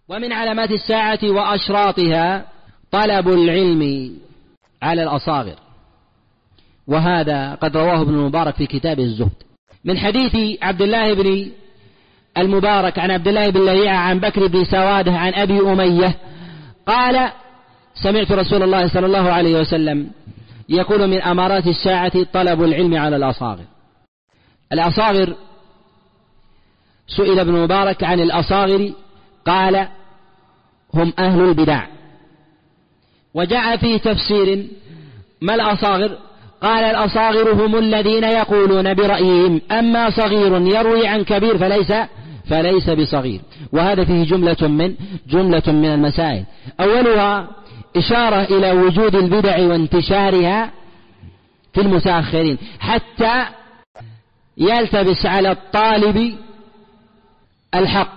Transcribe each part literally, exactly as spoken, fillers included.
ومن علامات الساعة وأشراطها طلب العلم على الأصاغر، وهذا قد رواه ابن المبارك في كتاب الزهد من حديث عبد الله بن المبارك عن عبد الله بن لهيعة عن بكر بن سواده عن أبي أمية قال: سمعت رسول الله صلى الله عليه وسلم يقول: من أمارات الساعة طلب العلم على الأصاغر. الأصاغر، سئل ابن المبارك عن الأصاغر قال: هم أهل البدع. وجاء في تفسير ما الأصاغر؟ قال: الأصاغر هم الذين يقولون برأيهم، أما صغير يروي عن كبير فليس فليس بصغير. وهذا فيه جملة من جملة من المسائل. أولها إشارة إلى وجود البدع وانتشارها في المتأخرين حتى يلتبس على الطالب الحق،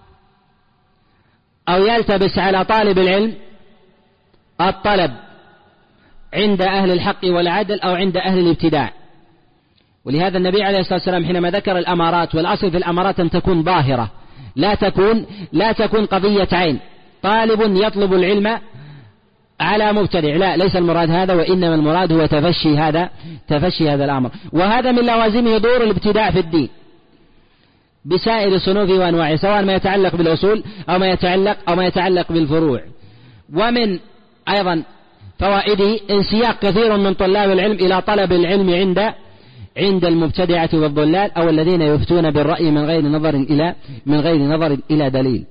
أو يلتبس على طالب العلم الطلب عند أهل الحق والعدل أو عند أهل الابتداع. ولهذا النبي عليه الصلاة والسلام حينما ذكر الأمارات، والأصل في الأمارات أن تكون ظاهرة، لا تكون لا تكون قضية عين، طالب يطلب العلم على مبتدع، لا، ليس المراد هذا، وإنما المراد هو تفشي هذا تفشي هذا الأمر. وهذا من لوازمه دور الابتداع في الدين بسائر صنوفه وأنواعه، سواء ما يتعلق بالأصول أو ما يتعلق أو ما يتعلق بالفروع. ومن أيضا فوائده انسياق كثير من طلاب العلم إلى طلب العلم عند عند المبتدعة والضلال، أو الذين يفتون بالرأي من غير نظر إلى من غير نظر إلى دليل.